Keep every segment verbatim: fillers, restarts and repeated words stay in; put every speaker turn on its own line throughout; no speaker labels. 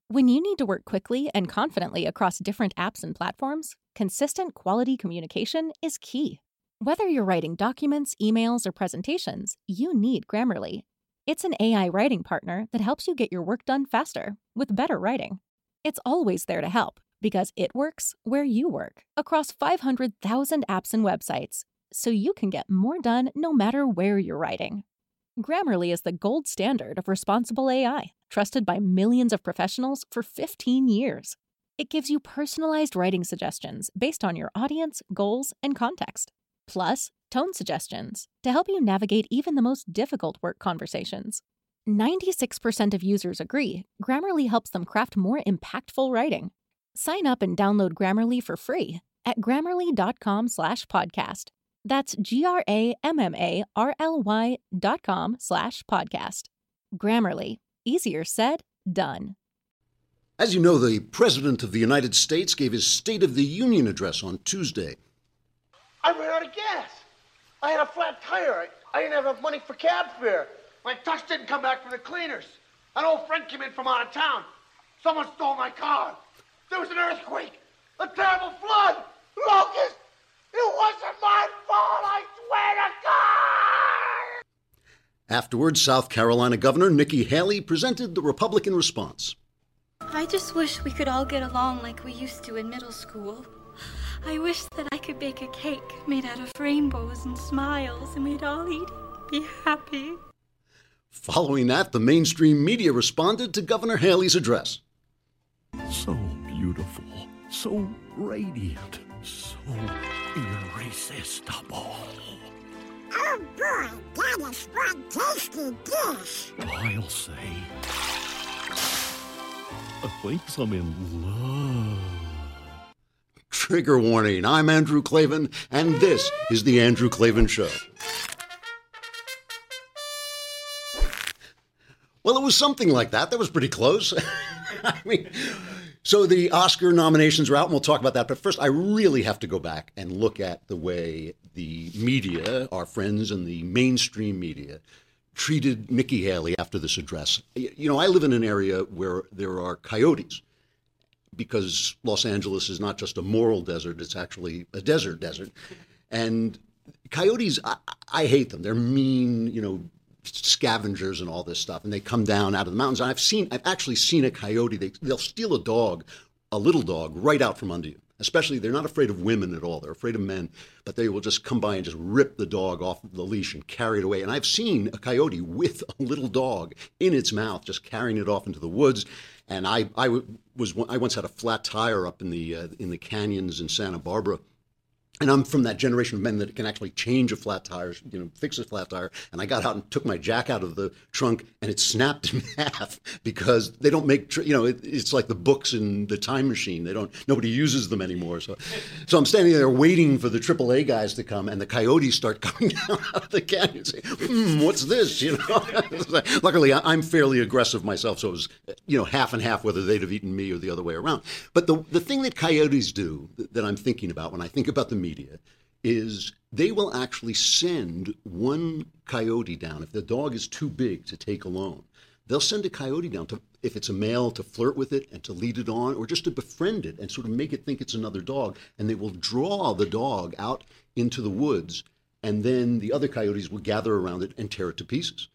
When you need to work quickly and confidently across different apps and platforms, consistent quality communication is key. Whether you're writing documents, emails, or presentations, you need Grammarly. It's an A I writing partner that helps you get your work done faster with better writing. It's always there to help because it works where you work across five hundred thousand apps and websites, so you can get more done no matter where you're writing. Grammarly is the gold standard of responsible A I, trusted by millions of professionals for fifteen years. It gives you personalized writing suggestions based on your audience, goals, and context. Plus, tone suggestions to help you navigate even the most difficult work conversations. ninety-six percent of users agree Grammarly helps them craft more impactful writing. Sign up and download Grammarly for free at grammarly.com slash podcast. That's G-R-A-M-M-A-R-L-Y dot com slash podcast. Grammarly. Easier said, done.
As you know, the President of the United States gave his State of the Union address on Tuesday.
I ran out of gas. I had a flat tire. I, I didn't have enough money for cab fare. My tux didn't come back from the cleaners. An old friend came in from out of town. Someone stole my car. There was an earthquake. A terrible flood. Locust. It wasn't my fault, I swear to God!
Afterwards, South Carolina Governor Nikki Haley presented the Republican response.
I just wish we could all get along like we used to in middle school. I wish that I could bake a cake made out of rainbows and smiles, and we'd all eat it, be happy.
Following that, the mainstream media responded to Governor Haley's address.
So beautiful, so radiant, so irresistible.
Oh boy, that is one tasty dish.
I'll say, I think I'm in love.
Trigger warning, I'm Andrew Klavan, and this is The Andrew Klavan Show. Well, it was something like that. That was pretty close. I mean, so the Oscar nominations are out, and we'll talk about that. But first, I really have to go back and look at the way the media, our friends in the mainstream media, treated Nikki Haley after this address. You know, I live in an area where there are coyotes, because Los Angeles is not just a moral desert, it's actually a desert desert. And coyotes, I, I hate them. They're mean, you know, scavengers and all this stuff. And they come down out of the mountains. And I've seen, I've actually seen a coyote. They, they'll steal a dog, a little dog, right out from under you. Especially, they're not afraid of women at all. They're afraid of men, but they will just come by and just rip the dog off the leash and carry it away. And I've seen a coyote with a little dog in its mouth, just carrying it off into the woods. And I, I was, I once had a flat tire up in the uh, in the canyons in Santa Barbara. And I'm from that generation of men that can actually change a flat tire, you know, fix a flat tire. And I got out and took my jack out of the trunk, and it snapped in half because they don't make, tr- you know, it, it's like the books in the Time Machine. They don't, nobody uses them anymore. So, so I'm standing there waiting for the triple A guys to come, and the coyotes start coming down out of the canyon. Saying, hmm, what's this? You know. Luckily, I'm fairly aggressive myself, so it was, you know, half and half whether they'd have eaten me or the other way around. But the the thing that coyotes do that I'm thinking about when I think about the media is they will actually send one coyote down. If the dog is too big to take alone, they'll send a coyote down, to, if it's a male, to flirt with it and to lead it on, or just to befriend it and sort of make it think it's another dog. And they will draw the dog out into the woods, and then the other coyotes will gather around it and tear it to pieces.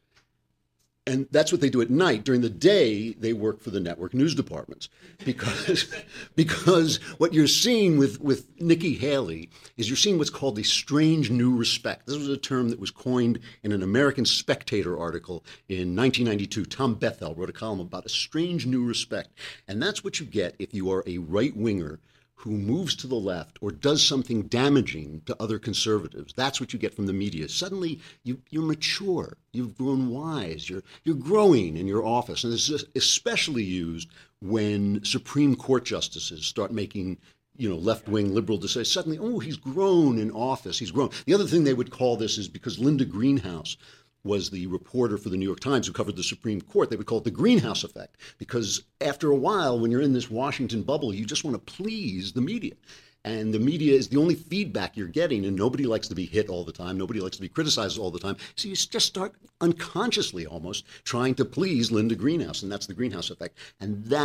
And that's what they do at night. During the day, they work for the network news departments, because because what you're seeing with, with Nikki Haley is you're seeing what's called a strange new respect. This was a term that was coined in an American Spectator article in nineteen ninety-two. Tom Bethel wrote a column about a strange new respect. And that's what you get if you are a right-winger who moves to the left or does something damaging to other conservatives. That's what you get from the media. Suddenly, you, you're mature, you've grown wise, you're you're growing in your office. And this is especially used when Supreme Court justices start making, you know, left-wing liberal decisions. Suddenly, oh, he's grown in office, he's grown. The other thing they would call this is because Linda Greenhouse was the reporter for the New York Times who covered the Supreme Court. They would call it the greenhouse effect, because after a while, when you're in this Washington bubble, you just want to please the media. And the media is the only feedback you're getting, and nobody likes to be hit all the time. Nobody likes to be criticized all the time. So you just start unconsciously almost trying to please Linda Greenhouse, and that's the greenhouse effect. And that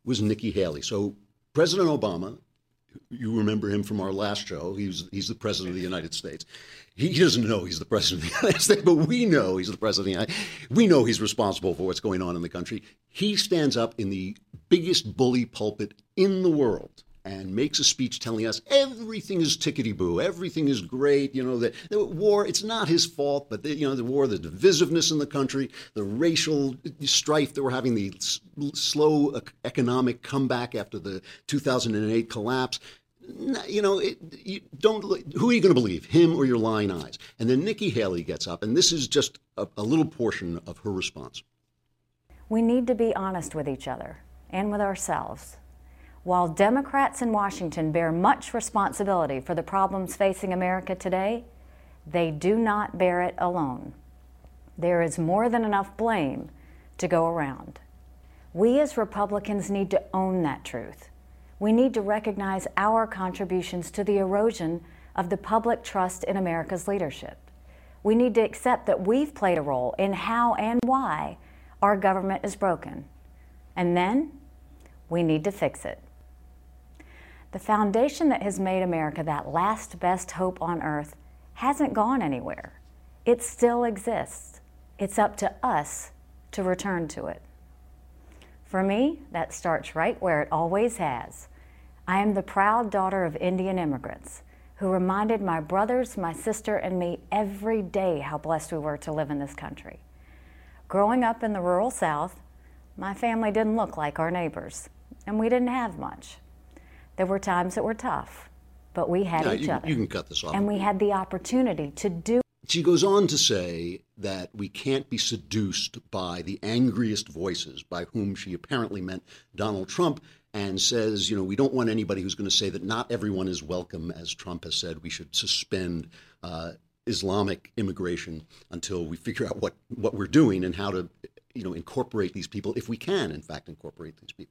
was Nikki Haley. So President Obama, you remember him from our last show, he's, he's the president of the United States. He doesn't know he's the president of the United States, but we know he's the president of the United States. We know he's responsible for what's going on in the country. He stands up in the biggest bully pulpit in the world and makes a speech telling us everything is tickety-boo, everything is great, you know, the, the war, it's not his fault, but, the, you know, the war, the divisiveness in the country, the racial strife that we're having, the s- slow economic comeback after the two thousand eight collapse. You know, it, you don't. Who are you going to believe, him or your lying eyes? And then Nikki Haley gets up, and this is just a, a little portion of her response.
We need to be honest with each other and with ourselves. While Democrats in Washington bear much responsibility for the problems facing America today, they do not bear it alone. There is more than enough blame to go around. We as Republicans need to own that truth. We need to recognize our contributions to the erosion of the public trust in America's leadership. We need to accept that we've played a role in how and why our government is broken. And then we need to fix it. The foundation that has made America that last best hope on earth hasn't gone anywhere. It still exists. It's up to us to return to it. For me, that starts right where it always has. I am the proud daughter of Indian immigrants who reminded my brothers, my sister, and me every day how blessed we were to live in this country. Growing up in the rural South, my family didn't look like our neighbors, and we didn't have much. There were times that were tough, but we had
yeah,
each
you,
other.
You can cut this off.
And we had the opportunity to do.
She goes on to say that we can't be seduced by the angriest voices, by whom she apparently meant Donald Trump, and says, you know, we don't want anybody who's going to say that not everyone is welcome, as Trump has said. We should suspend uh, Islamic immigration until we figure out what, what we're doing and how to, you know, incorporate these people, if we can, in fact, incorporate these people.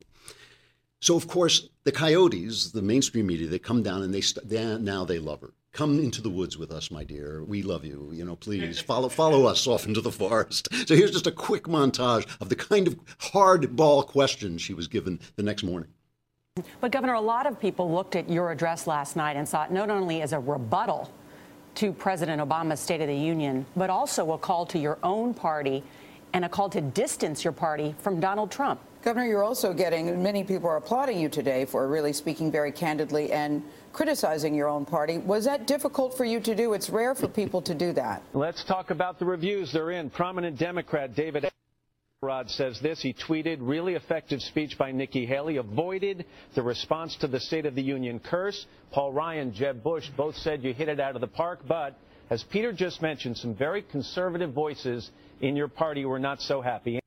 So, of course, the coyotes, the mainstream media, they come down and they, st- they now they love her. Come into the woods with us, my dear. We love you. You know, please follow follow us off into the forest. So here's just a quick montage of the kind of hardball questions she was given the next morning.
But, Governor, a lot of people looked at your address last night and saw it not only as a rebuttal to President Obama's State of the Union, but also a call to your own party and a call to distance your party from Donald Trump.
Governor, you're also getting, many people are applauding you today for really speaking very candidly and criticizing your own party. Was that difficult for you to do? It's rare for people to do that.
Let's talk about the reviews they're in. Prominent Democrat David Rod says this. He tweeted, really effective speech by Nikki Haley, avoided the response to the State of the Union curse. Paul Ryan, Jeb Bush both said you hit it out of the park, but as Peter just mentioned, some very conservative voices in your party were not so happy.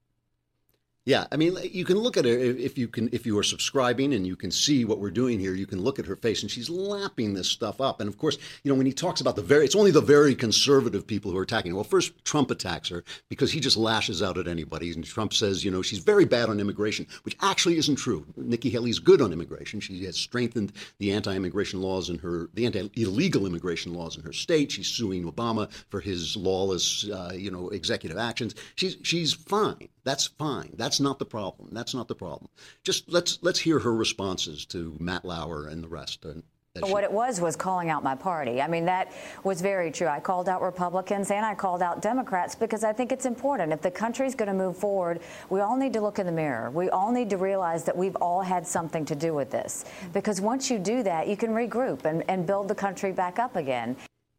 Yeah, I mean, you can look at her if you can, if you are subscribing and you can see what we're doing here, you can look at her face and she's lapping this stuff up. And of course, you know, when he talks about the very, it's only the very conservative people who are attacking her. Well, first, Trump attacks her because he just lashes out at anybody. And Trump says, you know, she's very bad on immigration, which actually isn't true. Nikki Haley's good on immigration. She has strengthened the anti-immigration laws in her, the anti-illegal immigration laws in her state. She's suing Obama for his lawless, uh, you know, executive actions. She's she's fine. That's fine. That's not the problem. That's not the problem. Just let's let's hear her responses to Matt Lauer and the rest. Uh,
What it was was calling out my party. I mean, that was very true. I called out Republicans and I called out Democrats because I think it's important. If the country's going to move forward, we all need to look in the mirror. We all need to realize that we've all had something to do with this. Because once you do that, you can regroup and, and build the country back up again.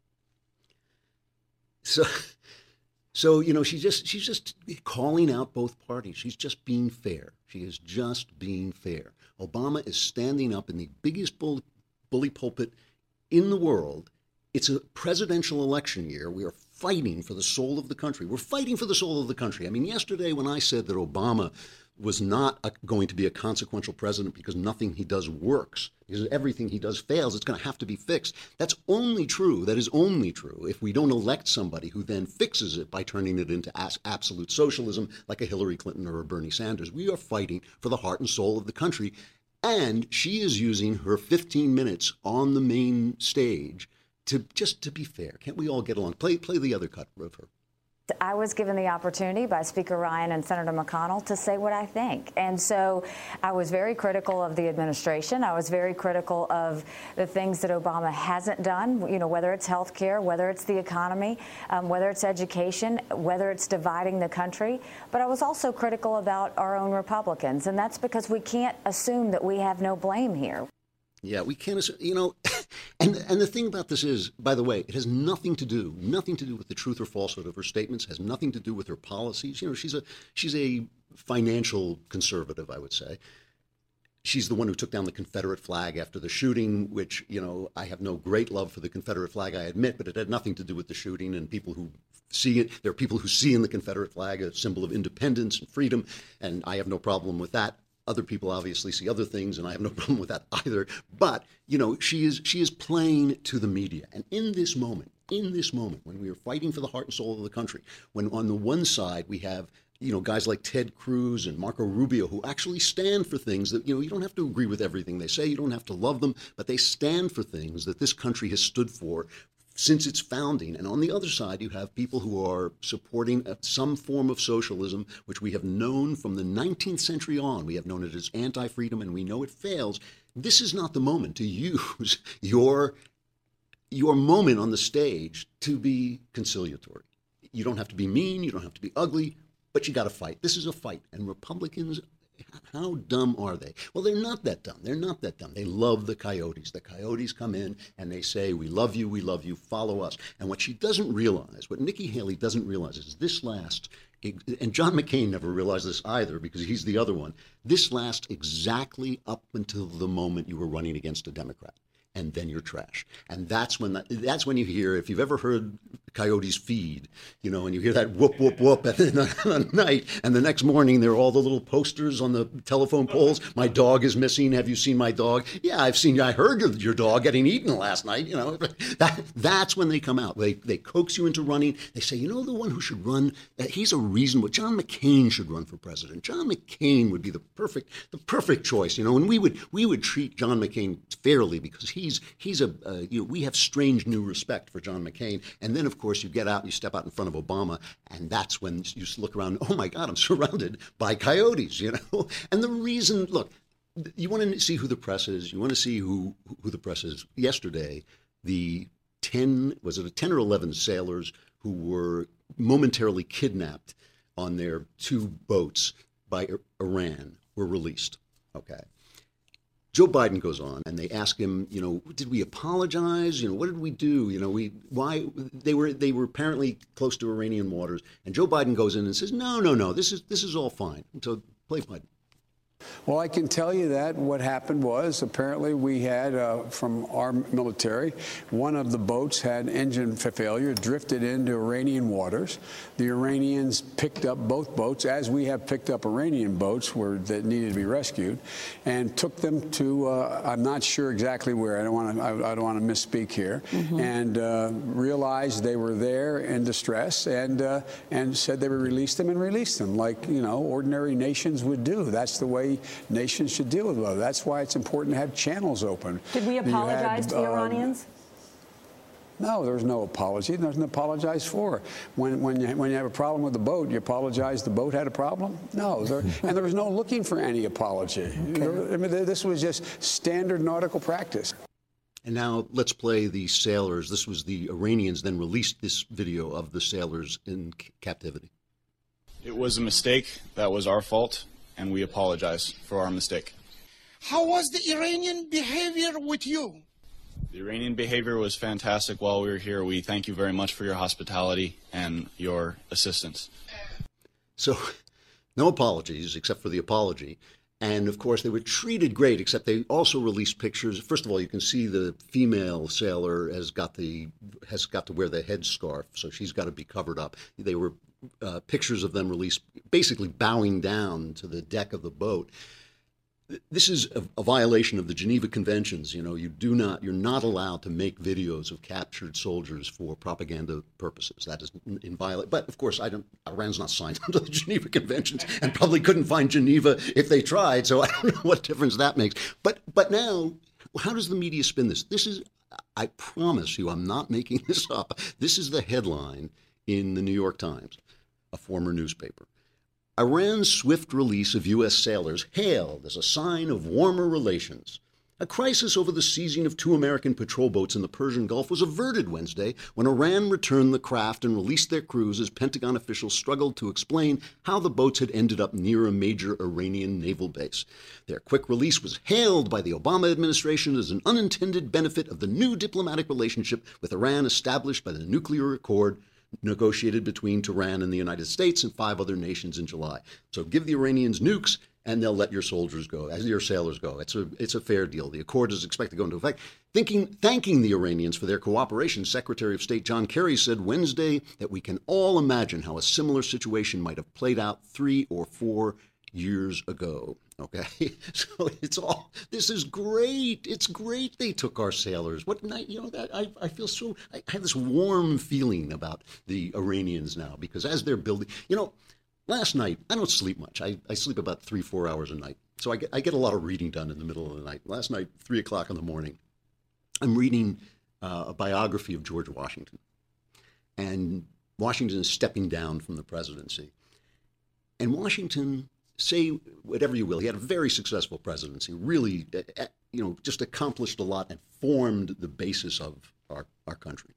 So... So, you know, she just she's just calling out both parties. She's just being fair. She is just being fair. Obama is standing up in the biggest bull, bully pulpit in the world. It's a presidential election year. We are fighting for the soul of the country. We're fighting for the soul of the country. I mean, yesterday when I said that Obama was not a, going to be a consequential president because nothing he does works, because everything he does fails, it's going to have to be fixed. That's only true. That is only true if we don't elect somebody who then fixes it by turning it into as absolute socialism like a Hillary Clinton or a Bernie Sanders. We are fighting for the heart and soul of the country. And she is using her fifteen minutes on the main stage to just to be fair. Can't we all get along? Play, play the other cut of her.
I was given the opportunity by Speaker Ryan and Senator McConnell to say what I think. And so I was very critical of the administration. I was very critical of the things that Obama hasn't done, you know, whether it's health care, whether it's the economy, um, whether it's education, whether it's dividing the country. But I was also critical about our own Republicans. And that's because we can't assume that we have no blame here.
Yeah, we can't assume, you know, and and the thing about this is, by the way, it has nothing to do, nothing to do with the truth or falsehood of her statements, has nothing to do with her policies. You know, she's a she's a financial conservative, I would say. She's the one who took down the Confederate flag after the shooting, which, you know, I have no great love for the Confederate flag, I admit, but it had nothing to do with the shooting. And people who see it, there are people who see in the Confederate flag a symbol of independence and freedom, and I have no problem with that. Other people obviously see other things, and I have no problem with that either. But, you know, she is she is playing to the media. And in this moment, in this moment, when we are fighting for the heart and soul of the country, when on the one side we have, you know, guys like Ted Cruz and Marco Rubio who actually stand for things that, you know, you don't have to agree with everything they say, you don't have to love them, but they stand for things that this country has stood for since its founding. And on the other side, you have people who are supporting some form of socialism, which we have known from the nineteenth century on. We have known it as anti-freedom, and we know it fails. This is not the moment to use your, your moment on the stage to be conciliatory. You don't have to be mean, you don't have to be ugly, but you got to fight. This is a fight. And Republicans, how dumb are they? Well, they're not that dumb. They're not that dumb. They love the coyotes. The coyotes come in and they say, we love you, we love you, follow us. And what she doesn't realize, what Nikki Haley doesn't realize is this last, and John McCain never realized this either because he's the other one, this lasts exactly up until the moment you were running against a Democrat. And then you're trash. And that's when that, that's when you hear, if you've ever heard coyotes feed, you know, and you hear that whoop, whoop, whoop at the night, and the next morning there are all the little posters on the telephone poles. My dog is missing. Have you seen my dog? Yeah, I've seen, I heard your, your dog getting eaten last night. You know, that that's when they come out. They they coax you into running. They say, you know, the one who should run, uh, he's a reasonable, John McCain should run for president. John McCain would be the perfect, the perfect choice, you know, and we would, we would treat John McCain fairly because he He's he's a uh, you know, we have strange new respect for John McCain, and then of course you get out and you step out in front of Obama, and that's when you look around. Oh my God, I'm surrounded by coyotes, you know. And the reason, look, you want to see who the press is. You want to see who who the press is. Yesterday, the ten was it a ten or eleven sailors who were momentarily kidnapped on their two boats by Iran were released. Okay. Joe Biden goes on and they ask him, you know, did we apologize? You know, what did we do? You know, we why they were they were apparently close to Iranian waters. And Joe Biden goes in and says, no, no, no, this is this is all fine. So play Biden.
Well, I can tell you that what happened was apparently we had uh, from our military, one of the boats had engine failure, drifted into Iranian waters. The Iranians picked up both boats, as we have picked up Iranian boats where that needed to be rescued, and took them to uh, I'm not sure exactly where. I don't want to. I, I don't want to misspeak here. Mm-hmm. And uh, realized they were there in distress, and uh, and said they would release them and release them like you know ordinary nations would do. That's the way nations should deal with it. That's why it's important to have channels open.
Did we apologize
had,
to the
uh,
Iranians?
No, there's no apology. There's nothing to apologize for. When when you, when you have a problem with the boat, you apologize the boat had a problem? No, there, and there was no looking for any apology. Okay. There, I mean, this was just standard nautical practice.
And now let's play the sailors. This was the Iranians then released this video of the sailors in c- captivity.
It was a mistake. That was our fault. And we apologize for our mistake.
How was the Iranian behavior with you?
The Iranian behavior was fantastic while we were here. We thank you very much for your hospitality and your assistance.
So, no apologies except for the apology. And, of course, they were treated great, except they also released pictures. First of all, you can see the female sailor has got the has got to wear the headscarf, so she's got to be covered up. They were uh, pictures of them released basically bowing down to the deck of the boat. This is a, a violation of the Geneva Conventions. You know, you do not, you're not allowed to make videos of captured soldiers for propaganda purposes. That is in violation. But of course, I don't. Iran's not signed under the Geneva Conventions, and probably couldn't find Geneva if they tried. So I don't know what difference that makes. But but now, how does the media spin this? This is, I promise you, I'm not making this up. This is the headline in the New York Times, a former newspaper. Iran's swift release of U S sailors hailed as a sign of warmer relations. A crisis over the seizing of two American patrol boats in the Persian Gulf was averted Wednesday when Iran returned the craft and released their crews as Pentagon officials struggled to explain how the boats had ended up near a major Iranian naval base. Their quick release was hailed by the Obama administration as an unintended benefit of the new diplomatic relationship with Iran established by the nuclear accord negotiated between Tehran and the United States and five other nations in July. So give the Iranians nukes, and they'll let your soldiers go, as your sailors go. It's a it's a fair deal. The accord is expected to go into effect. Thinking, thanking the Iranians for their cooperation, Secretary of State John Kerry said Wednesday that we can all imagine how a similar situation might have played out three or four years ago. Okay, so it's all, this is great. It's great they took our sailors. What night, you know, that I, I feel so, I have this warm feeling about the Iranians now, because as they're building, you know, last night, I don't sleep much. I, I sleep about three, four hours a night. So I get, I get a lot of reading done in the middle of the night. Last night, three o'clock in the morning, I'm reading uh, a biography of George Washington. And Washington is stepping down from the presidency. And Washington, say whatever you will, he had a very successful presidency, really, uh, you know, just accomplished a lot and formed the basis of our, our country.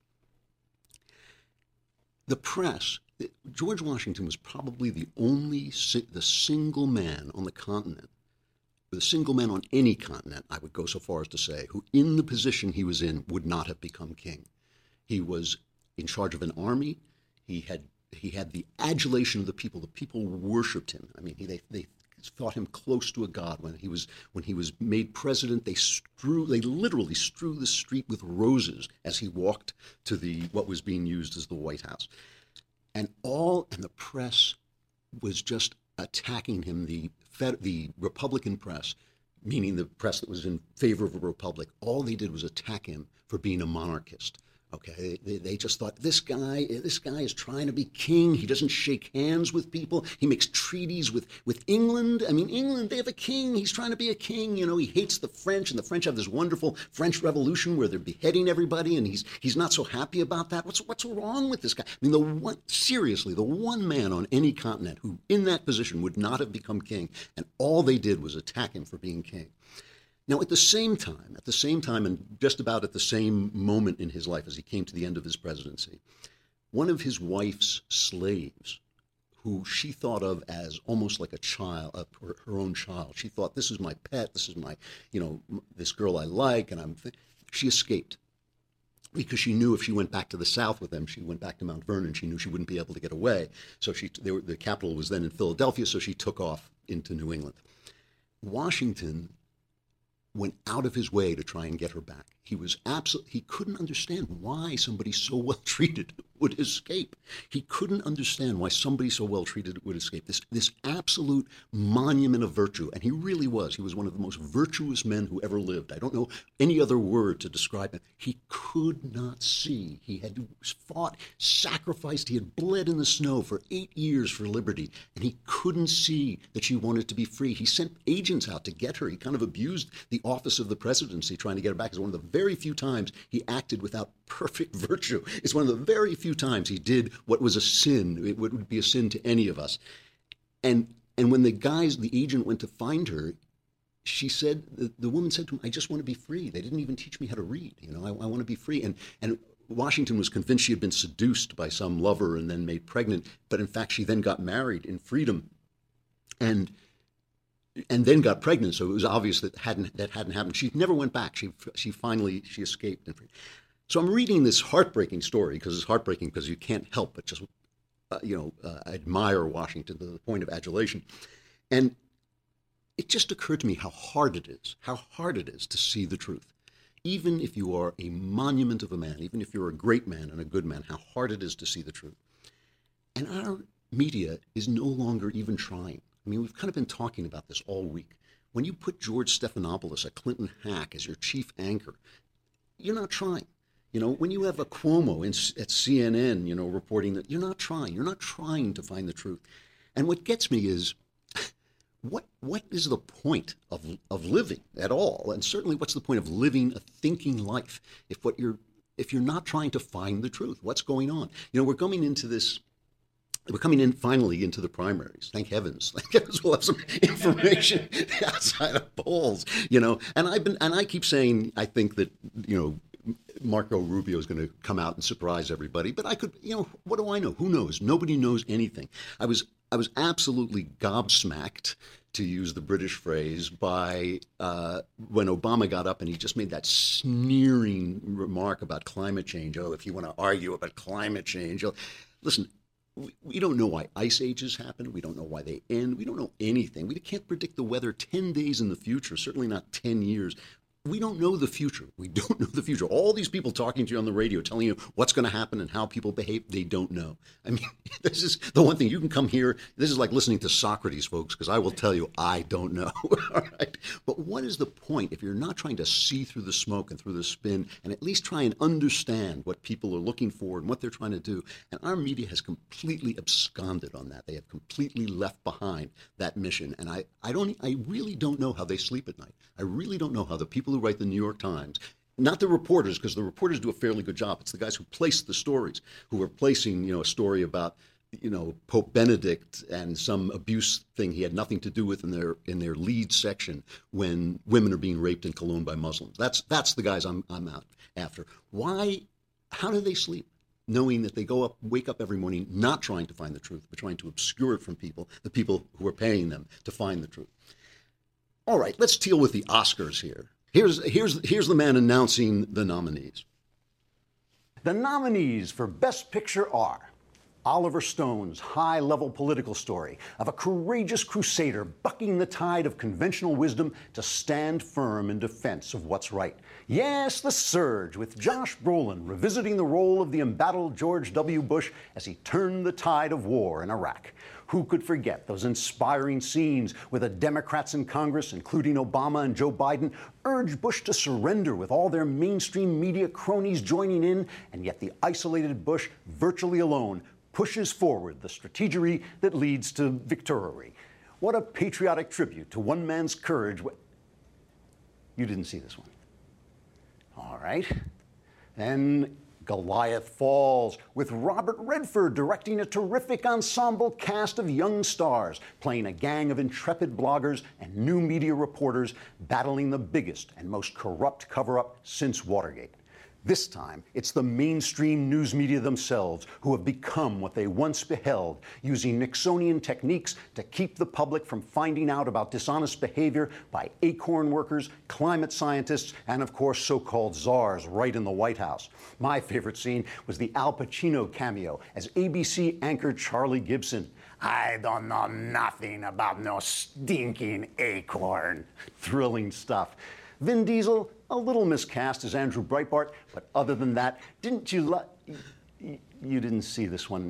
The press, George Washington was probably the only, the single man on the continent, the single man on any continent, I would go so far as to say, who in the position he was in would not have become king. He was in charge of an army. He had he had the adulation of the people. The people worshipped him. I mean, he, they they thought him close to a god. When he was when he was made president, they strew they literally strew the street with roses as he walked to the what was being used as the White House. And all and the press was just attacking him. The Fed, the Republican press, meaning the press that was in favor of a republic, all they did was attack him for being a monarchist. Okay, they, they just thought this guy, this guy is trying to be king. He doesn't shake hands with people. He makes treaties with, with England. I mean, England, they have a king. He's trying to be a king. You know, he hates the French, and the French have this wonderful French Revolution where they're beheading everybody, and he's he's not so happy about that. What's what's wrong with this guy? I mean, the one seriously, the one man on any continent who, in that position, would not have become king, and all they did was attack him for being king. Now, at the same time, at the same time, and just about at the same moment in his life as he came to the end of his presidency, one of his wife's slaves, who she thought of as almost like a child, uh, her, her own child, she thought, this is my pet, this is my, you know, this girl I like, and I'm, th- she escaped. Because she knew if she went back to the South with them, she went back to Mount Vernon, she knew she wouldn't be able to get away. So she, they were, the capital was then in Philadelphia, so she took off into New England. Washington went out of his way to try and get her back. He was absolutely, he couldn't understand why somebody so well treated would escape. He couldn't understand why somebody so well treated would escape. This, this absolute monument of virtue. And he really was. He was one of the most virtuous men who ever lived. I don't know any other word to describe him. He could not see. He had fought, sacrificed. He had bled in the snow for eight years for liberty. And he couldn't see that she wanted to be free. He sent agents out to get her. He kind of abused the office of the presidency trying to get her back. It's one of the very few times he acted without perfect virtue. It's one of the very few times he did what was a sin. It would be a sin to any of us. And and when the guys, the agent went to find her, she said, the, the woman said to him, I just want to be free. They didn't even teach me how to read. You know, I, I want to be free. And and Washington was convinced she had been seduced by some lover and then made pregnant. But in fact, she then got married in freedom. And and then got pregnant, so it was obvious that hadn't that hadn't happened. She never went back. She she finally she escaped. So I'm reading this heartbreaking story because it's heartbreaking because you can't help but just uh, you know uh, admire Washington to the point of adulation, and it just occurred to me how hard it is, how hard it is to see the truth, even if you are a monument of a man, even if you're a great man and a good man, how hard it is to see the truth. And our media is no longer even trying. I mean, we've kind of been talking about this all week. When you put George Stephanopoulos, a Clinton hack, as your chief anchor, you're not trying. You know, when you have a Cuomo in, at C N N, you know, reporting that, you're not trying. You're not trying to find the truth. And what gets me is, what what is the point of of living at all? And certainly, what's the point of living a thinking life if what you're if you're not trying to find the truth? What's going on? You know, we're coming into this, we're coming in finally into the primaries. Thank heavens. Thank heavens we'll have some information outside of polls, you know. And I've been, and I keep saying, I think that, you know, Marco Rubio is going to come out and surprise everybody. But I could, you know, what do I know? Who knows? Nobody knows anything. I was, I was absolutely gobsmacked, to use the British phrase, by uh, when Obama got up and he just made that sneering remark about climate change. Oh, if you want to argue about climate change, oh. Listen, we, we don't know why ice ages happen. We don't know why they end. We don't know anything. We can't predict the weather ten days in the future, certainly not ten years. We don't know the future. We don't know the future. All these people talking to you on the radio, telling you what's going to happen and how people behave, they don't know. I mean, this is the one thing. You can come here. This is like listening to Socrates, folks, because I will tell you, I don't know. All right? But what is the point if you're not trying to see through the smoke and through the spin and at least try and understand what people are looking for and what they're trying to do? And our media has completely absconded on that. They have completely left behind that mission. And I, I don't, I really don't know how they sleep at night. I really don't know how the people who write the New York Times, not the reporters, because the reporters do a fairly good job. It's the guys who place the stories, who are placing, you know, a story about, you know, Pope Benedict and some abuse thing he had nothing to do with in their in their lead section when women are being raped in Cologne by Muslims. That's that's the guys I'm I'm out after. Why? How do they sleep, knowing that they go up, wake up every morning, not trying to find the truth, but trying to obscure it from people, the people who are paying them to find the truth? All right, let's deal with the Oscars here. Here's, here's, here's the man announcing the nominees. The nominees for Best Picture are Oliver Stone's high-level political story of a courageous crusader bucking the tide of conventional wisdom to stand firm in defense of what's right. Yes, The Surge, with Josh Brolin revisiting the role of the embattled George W. Bush as he turned the tide of war in Iraq. Who could forget those inspiring scenes where the Democrats in Congress, including Obama and Joe Biden, urged Bush to surrender with all their mainstream media cronies joining in, and yet the isolated Bush, virtually alone, pushes forward the strategery that leads to victory. What a patriotic tribute to one man's courage. You didn't see this one. All right. And Goliath Falls, with Robert Redford directing a terrific ensemble cast of young stars, playing a gang of intrepid bloggers and new media reporters battling the biggest and most corrupt cover-up since Watergate. This time, it's the mainstream news media themselves who have become what they once beheld, using Nixonian techniques to keep the public from finding out about dishonest behavior by acorn workers, climate scientists, and of course, so-called czars right in the White House. My favorite scene was the Al Pacino cameo as A B C anchor Charlie Gibson. I don't know nothing about no stinking acorn. Thrilling stuff. Vin Diesel, a little miscast as Andrew Breitbart, but other than that, didn't you lo- you, you didn't see this one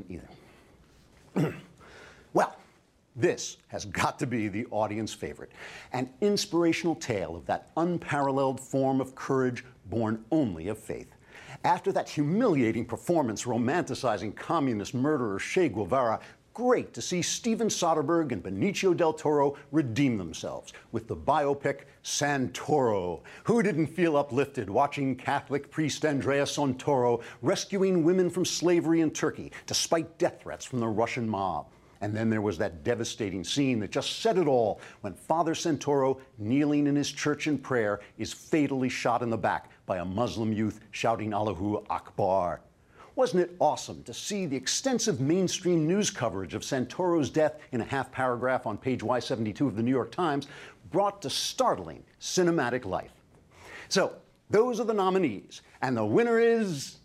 either. Well, this has got to be the audience favorite, an inspirational tale of that unparalleled form of courage born only of faith. After that humiliating performance romanticizing communist murderer Che Guevara, great to see Steven Soderbergh and Benicio del Toro redeem themselves with the biopic Santoro. Who didn't feel uplifted watching Catholic priest Andrea Santoro rescuing women from slavery in Turkey despite death threats from the Russian mob? And then there was that devastating scene that just said it all when Father Santoro, kneeling in his church in prayer, is fatally shot in the back by a Muslim youth shouting Allahu Akbar. Wasn't it awesome to see the extensive mainstream news coverage of Santoro's death in a half paragraph on page Y seventy-two of the New York Times brought to startling cinematic life? So, those are the nominees. And the winner is...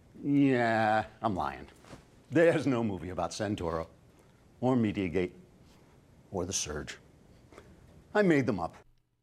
yeah, I'm lying. There's no movie about Santoro, or Mediagate, or The Surge. I made them up.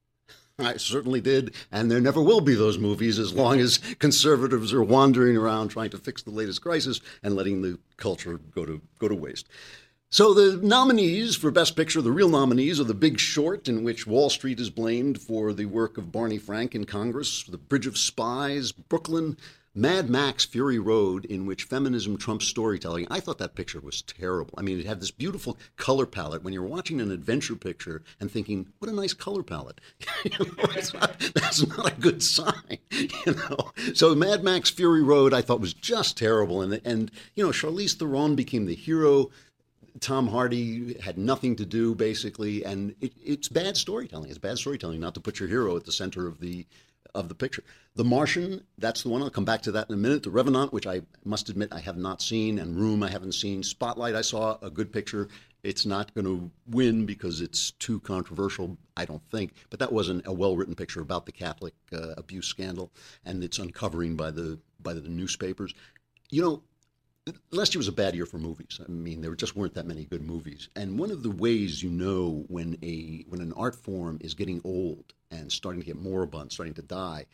I certainly did, and there never will be those movies as long as conservatives are wandering around trying to fix the latest crisis and letting the culture go to go to waste. So the nominees for Best Picture, the real nominees, are The Big Short, in which Wall Street is blamed for the work of Barney Frank in Congress, The Bridge of Spies, Brooklyn, Mad Max Fury Road, in which feminism trumps storytelling. I thought that picture was terrible. I mean, it had this beautiful color palette. When you're watching an adventure picture and thinking, what a nice color palette. you know, it's not, that's not a good sign. You know. So Mad Max Fury Road I thought was just terrible. And, and you know, Charlize Theron became the hero. Tom Hardy had nothing to do, basically. And it, it's bad storytelling. It's bad storytelling not to put your hero at the center of the of the picture. The Martian, that's the one. I'll come back to that in a minute. The Revenant, which I must admit I have not seen, and Room I haven't seen. Spotlight, I saw a good picture. It's not going to win because it's too controversial, I don't think. But that wasn't a well-written picture about the Catholic uh, abuse scandal, and it's uncovering by the by the newspapers. You know, last year was a bad year for movies. I mean, there just weren't that many good movies. And one of the ways you know when a when an art form is getting old and starting to get moribund, starting to die,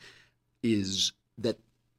is that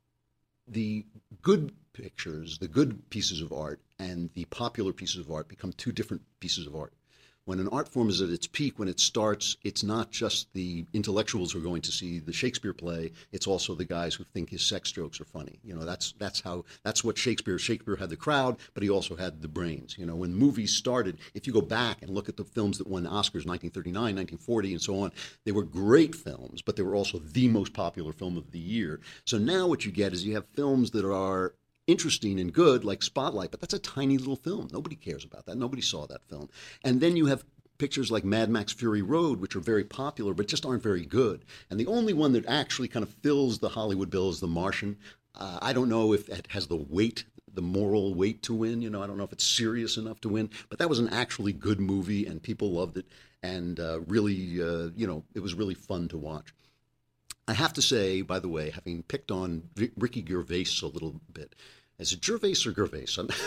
the good pictures, the good pieces of art, and the popular pieces of art become two different pieces of art. When an art form is at its peak, when it starts, it's not just the intellectuals who are going to see the Shakespeare play. It's also the guys who think his sex jokes are funny. You know, that's that's how that's what Shakespeare. Shakespeare had the crowd, but he also had the brains. You know, when movies started, if you go back and look at the films that won Oscars, nineteen thirty-nine, nineteen forty, and so on, they were great films, but they were also the most popular film of the year. So now what you get is you have films that are interesting and good, like Spotlight, but that's a tiny little film. Nobody cares about that. Nobody saw that film. And then you have pictures like Mad Max Fury Road, which are very popular, but just aren't very good. And the only one that actually kind of fills the Hollywood bill is The Martian. Uh, I don't know if it has the weight, the moral weight to win. You know, I don't know if it's serious enough to win, but that was an actually good movie, and people loved it. And uh, really, uh, you know, it was really fun to watch. I have to say, by the way, having picked on v- Ricky Gervais a little bit, is it Gervais or Gervais?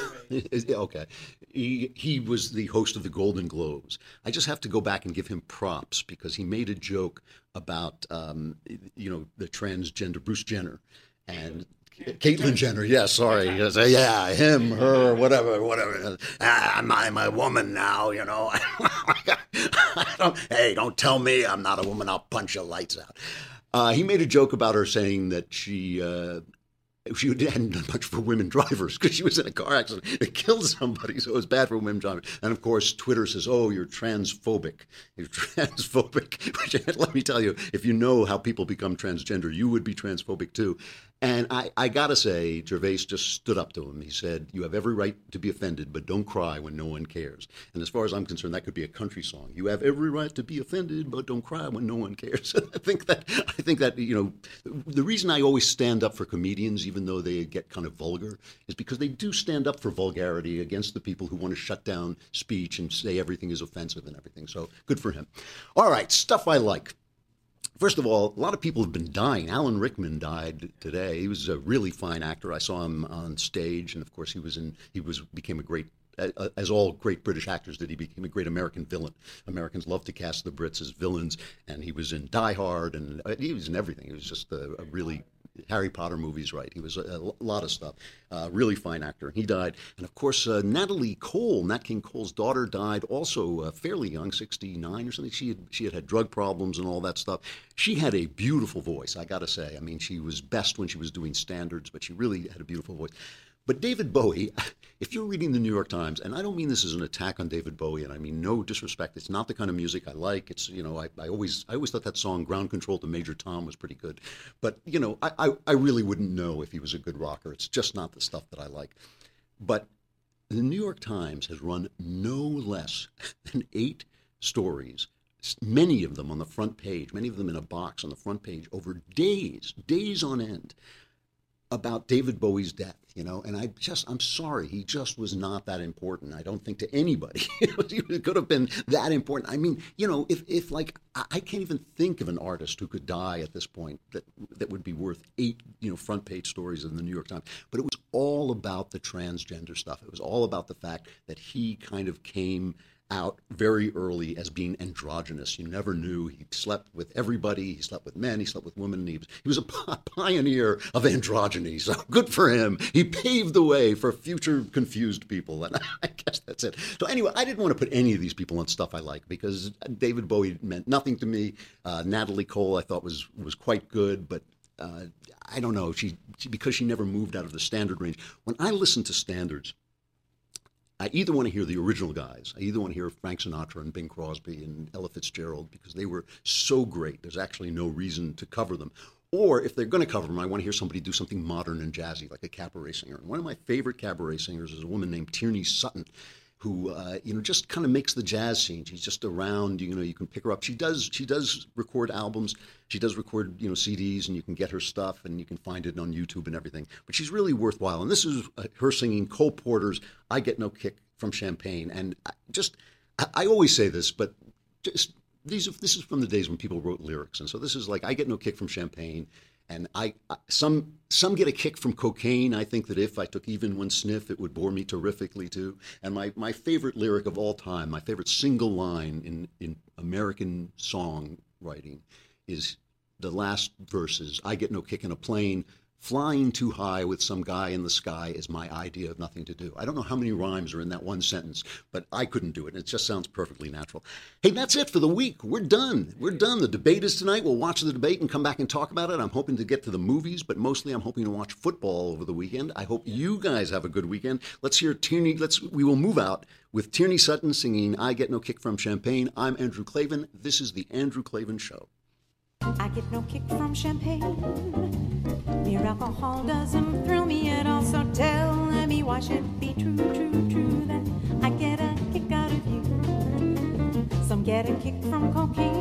Okay. He, he was the host of the Golden Globes. I just have to go back and give him props because he made a joke about, um, you know, the transgender Bruce Jenner and Caitlyn Jenner. Yeah, sorry. Yes, yeah, him, her, whatever, whatever. Ah, I'm, I'm a woman now, you know. I don't, hey, don't tell me I'm not a woman. I'll punch your lights out. Uh, he made a joke about her saying that she uh, she hadn't done much for women drivers because she was in a car accident that killed somebody, so it was bad for women drivers. And of course, Twitter says, "Oh, you're transphobic. You're transphobic." Which, let me tell you, if you know how people become transgender, you would be transphobic too. And I, I gotta say, Gervais just stood up to him. He said, "You have every right to be offended, but don't cry when no one cares." And as far as I'm concerned, that could be a country song. You have every right to be offended, but don't cry when no one cares. I think that I think that you know, the reason I always stand up for comedians, even though they get kind of vulgar, is because they do stand up for vulgarity against the people who want to shut down speech and say everything is offensive and everything. So good for him. All right, stuff I like. First of all, a lot of people have been dying. Alan Rickman died today. He was a really fine actor. I saw him on stage, and of course, he was in. He was became a great, as all great British actors did. He became a great American villain. Americans love to cast the Brits as villains, and he was in Die Hard, and he was in everything. He was just a, a really. Harry Potter movies, right? He was a, a lot of stuff. Uh, really fine actor. He died. And of course, uh, Natalie Cole, Nat King Cole's daughter, died also uh, fairly young, sixty-nine or something. She had, she had had drug problems and all that stuff. She had a beautiful voice, I got to say. I mean, she was best when she was doing standards, but she really had a beautiful voice. But David Bowie, if you're reading the New York Times, and I don't mean this as an attack on David Bowie, and I mean no disrespect, it's not the kind of music I like. It's, you know, I, I always I always thought that song Ground Control to Major Tom was pretty good. But, you know, I, I, I really wouldn't know if he was a good rocker. It's just not the stuff that I like. But the New York Times has run no less than eight stories, many of them on the front page, many of them in a box on the front page over days, days on end, about David Bowie's death, you know, and I just, I'm sorry, he just was not that important. I don't think to anybody he could have been that important. I mean, you know, if, if like, I can't even think of an artist who could die at this point that, that would be worth eight, you know, front page stories in the New York Times. But it was all about the transgender stuff. It was all about the fact that he kind of came out very early as being androgynous. You never knew. He slept with everybody. He slept with men. He slept with women. He was, he was a pioneer of androgyny. So good for him. He paved the way for future confused people. And I guess that's it. So anyway, I didn't want to put any of these people on stuff I like because David Bowie meant nothing to me. Uh, Natalie Cole I thought was was quite good, but uh, I don't know, she, she because she never moved out of the standard range. When I listen to standards, I either want to hear the original guys. I either want to hear Frank Sinatra and Bing Crosby and Ella Fitzgerald because they were so great. There's actually no reason to cover them. Or if they're going to cover them, I want to hear somebody do something modern and jazzy, like a cabaret singer. And one of my favorite cabaret singers is a woman named Tierney Sutton, who uh, you know just kind of makes the jazz scene. She's just around. You know, you can pick her up. She does. She does record albums. She does record you know C Ds, and you can get her stuff, and you can find it on YouTube and everything. But she's really worthwhile. And this is uh, her singing Cole Porter's "I Get No Kick from Champagne." And I just, I, I always say this, but just these. This is from the days when people wrote lyrics, and so this is like "I Get No Kick from Champagne." And I, I some some get a kick from cocaine. I think that if I took even one sniff, it would bore me terrifically too. And my, my favorite lyric of all time, my favorite single line in, in American songwriting is the last verses. I get no kick in a plane. Flying too high with some guy in the sky is my idea of nothing to do. I don't know how many rhymes are in that one sentence, but I couldn't do it. It just sounds perfectly natural. Hey, that's it for the week. We're done. We're done. The debate is tonight. We'll watch the debate and come back and talk about it. I'm hoping to get to the movies, but mostly I'm hoping to watch football over the weekend. I hope you guys have a good weekend. Let's hear Tierney. Let's. We will move out with Tierney Sutton singing "I Get No Kick from Champagne." I'm Andrew Klavan. This is the Andrew Klavan Show.
I get no kick from champagne. Mere alcohol doesn't thrill me at all. So tell me, why should it be true, true, true that I get a kick out of you? Some get a kick from cocaine.